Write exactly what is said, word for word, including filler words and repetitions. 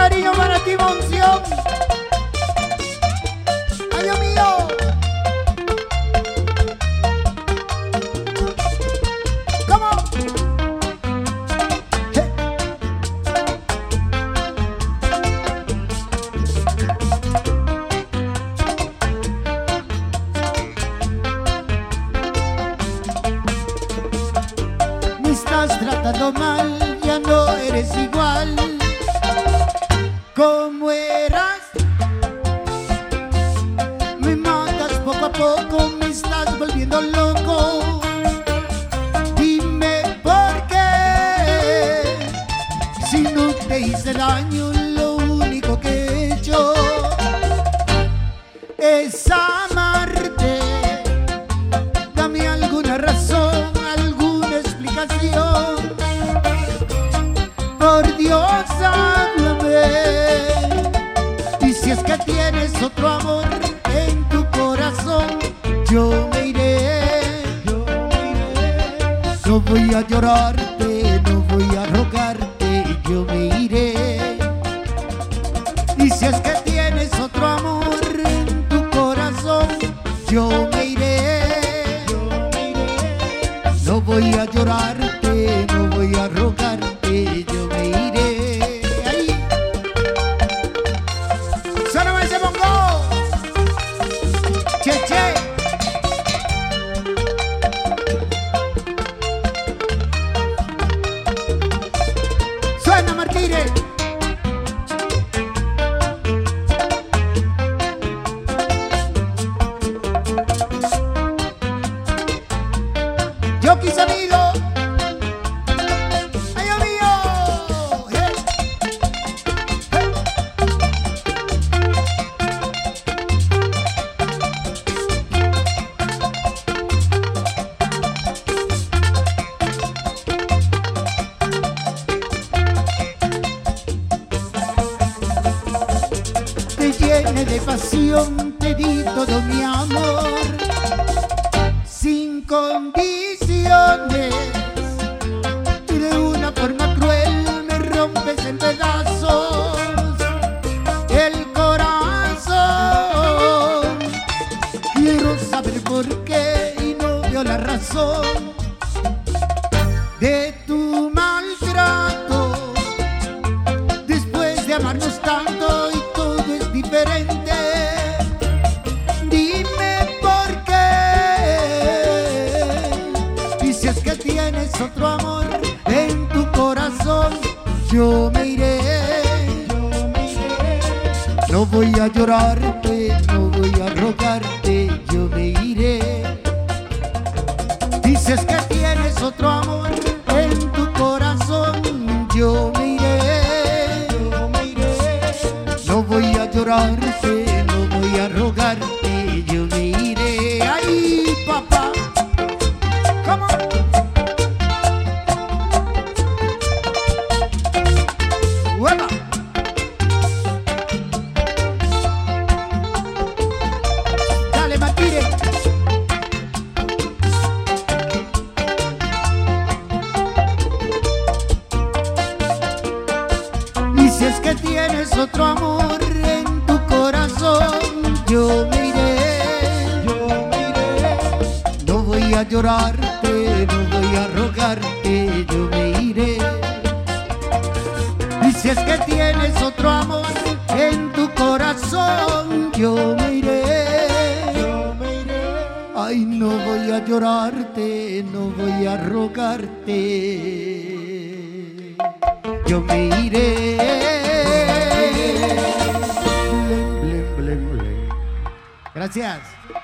cariño para ti, Monción. Ay, Dios mío. ¿Cómo? Hey. Me estás tratando mal, ya no eres igual como eras. Me matas poco a poco, me estás volviendo loco. Dime por qué, si no te hice daño, lo único que he hecho es amarte. Dame alguna razón, alguna explicación. Por Dios, háblame. Y si es que tienes otro amor en tu corazón, yo me iré, yo me iré. No voy a llorarte, no voy a rogarte, yo me iré. Y si es que tienes otro amor en tu corazón, yo me iré, yo me iré. No voy a llorarte, no voy a rogarte, yo me iré. Ahí. Suena ese bongo. Che, che. Suena, Martínez. Yo quise sonido. Ay, Dios mío. Hey. Hey. Te llené de pasión, te di todo mi amor, sin condiciones, y de una forma cruel me rompes en pedazos el corazón. Quiero saber por qué y no veo la razón de tu maltrato. Después de amarnos tanto y todo es diferente, dime por qué. Y si es que tienes otro amor en tu corazón, yo me iré, yo me iré. No voy a llorarte, no voy a rogarte, yo me iré. Dices que tienes otro amor en tu corazón, yo me iré, yo me iré. No voy a llorarte, no voy a rogarte, yo me iré. Ay, papá. ¿Cómo? ¡Hueva! Dale, Martínez. Y si es que tienes otro amor en tu corazón, yo me iré, yo me iré. No voy a llorarte, no voy a rogarte, yo me iré. Y si es que tienes otro amor en tu corazón, yo me iré, yo me iré. Ay, no voy a llorarte, no voy a rogarte, yo me iré. Blem, blem, blem, blem. Gracias.